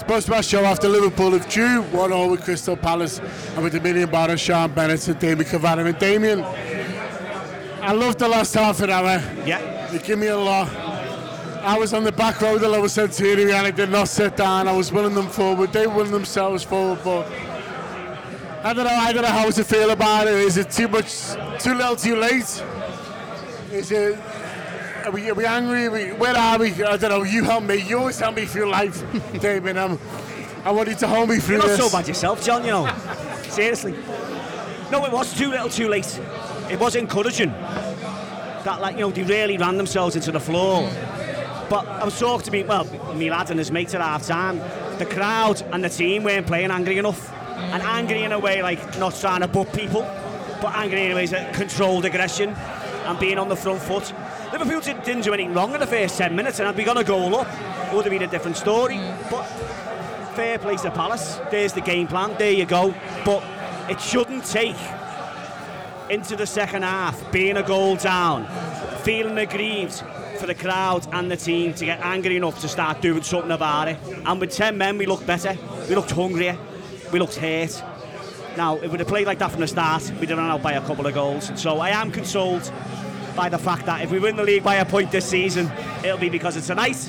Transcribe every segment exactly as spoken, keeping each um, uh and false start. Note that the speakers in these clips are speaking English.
Supposed to have a show after Liverpool have drew one all with Crystal Palace and with the million bar of Sean Bennett and Damien Cavani and Damien. I loved the last half an hour. Yeah. They give me a lot. I was on the back row of the lower centurion and I did not sit down. I was willing them forward. They were willing themselves forward, but I don't know. I don't know how to feel about it. Is it too much, too little, too late? Is it? Are we, are we angry? Are we, where are we? I don't know. You help me. You always help me through life, Damien. I'm, I want you to hold me through You're not this. so bad yourself, John. You know. Seriously. No, it was too little, too late. It was encouraging that, like, you know, they really ran themselves into the floor. But I was talking to me, well, me lad and his mate at half time. The crowd and the team weren't playing angry enough, and angry in a way like not trying to butt people, but angry in a way that controlled aggression and being on the front foot. Liverpool didn't do anything wrong in the first ten minutes, and had we gone a goal up, it would have been a different story. But fair play to Palace. There's the game plan. There you go. But it shouldn't take into the second half, being a goal down, feeling aggrieved for the crowd and the team to get angry enough to start doing something about it. And with ten men, we looked better. We looked hungrier. We looked hurt. Now, if we'd have played like that from the start, we'd have run out by a couple of goals. So I am consoled by the fact that if we win the league by a point this season, it'll be because it's a night.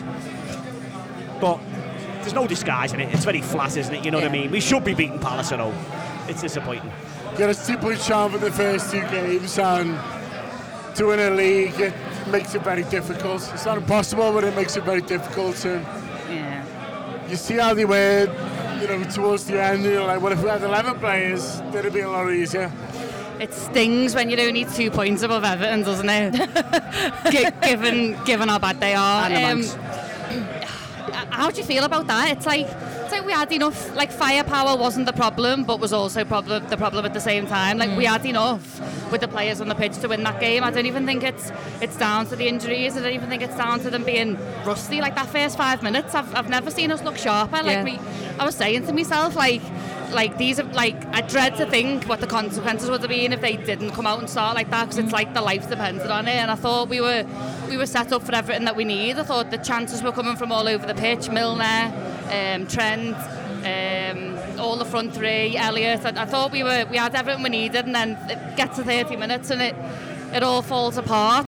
But there's no disguising it. It's very flat, isn't it? You know yeah. what I mean? We should be beating Palace at home. It's disappointing. Get a two-point shot for the first two games, and to win a league, it makes it very difficult. It's not impossible, but it makes it very difficult. To, yeah. You see how they were, you know, towards the end. You're like, well, if we had eleven players, it'd be a lot easier. It stings when you don't need two points above Everton, doesn't it? G- given given how bad they are. Um, how do you feel about that? It's like it's like we had enough. Like firepower wasn't the problem, but was also problem the problem at the same time. Like mm. we had enough with the players on the pitch to win that game. I don't even think it's it's down to the injuries. I don't even think it's down to them being rusty. Like that first five minutes, I've I've never seen us look sharper. Like yeah. we, I was saying to myself, like. Like these are like I dread to think what the consequences would have been if they didn't come out and start like that, because it's like the life depended on it. And I thought we were we were set up for everything that we need. I thought the chances were coming from all over the pitch. Milner, um, Trent, um, all the front three, Elliott. I, I thought we were we had everything we needed, and then it gets to thirty minutes and it it all falls apart.